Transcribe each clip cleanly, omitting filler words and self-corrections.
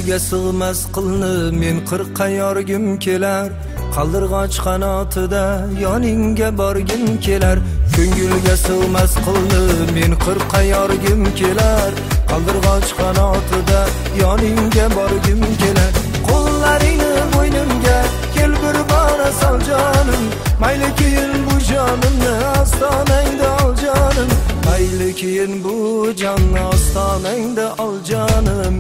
Ko'ngilga sig'mas qilni men qirqa yorgim kelar, qaldirg'och qanotida yoningga borgim kelar. Ko'ngilga sig'mas qilni men qirqa yorgim kelar, qaldirg'och qanotida yoningga borgim kelar. Qo'llaringni bo'ynimga kel bir bora sol jonim, mayli keyin bu jonimni ostonangda ol jonim, mayli keyin bu jonni ostonangda ol jonim.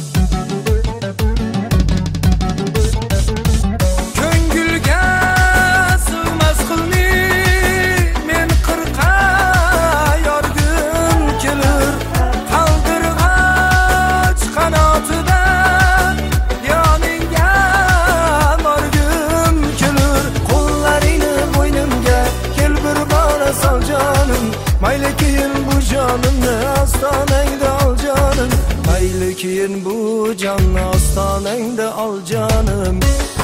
Mayli keyin bu jonimni ostonangda ol jonim, mayli keyin bu jonni ostonangda ol jonim.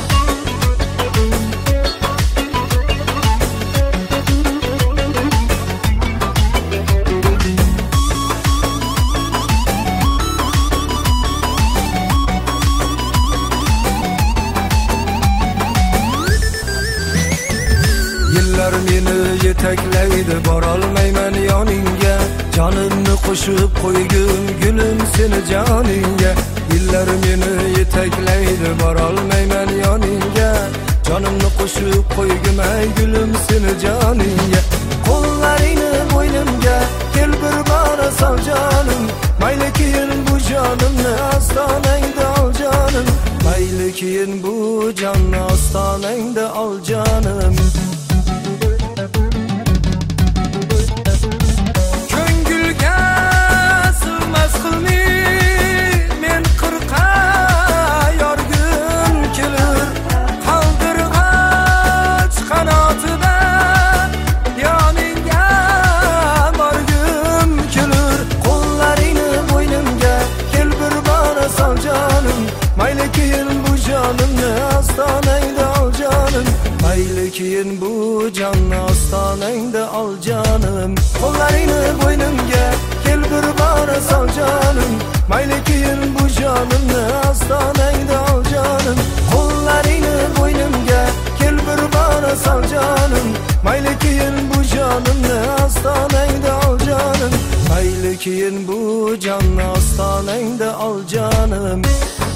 Yillar meni yetaklaydi, borolmayman yoningga, jonimni qo'shib qo'ygim gulim seni joningga. Yillar meni yetaklaydi, borolmayman yoningga, jonimni qo'shib qo'ygim ay gulim seni joningga. Qo'llaringni bo'ynimga kel bir bora sol jonim, mayli keyin bu jonimni ostonangda ol jonim, mayli keyin bu jonni ostonangda ol jonim. Mayli keyin bu jonimni ostonangda ol jonim, mayli keyin bu jonni ostonangda ol jonim. Qo'llaringni bo'ynimga kel bir bora sol jonim, mayli keyin bu jonimni ostonangda ol jonim. Qo'llaringni bo'ynimga kel bir bora sol jonim, mayli keyin bu jonimni ostonangda ol jonim, mayli keyin bu jonni ostonangda ol jonim.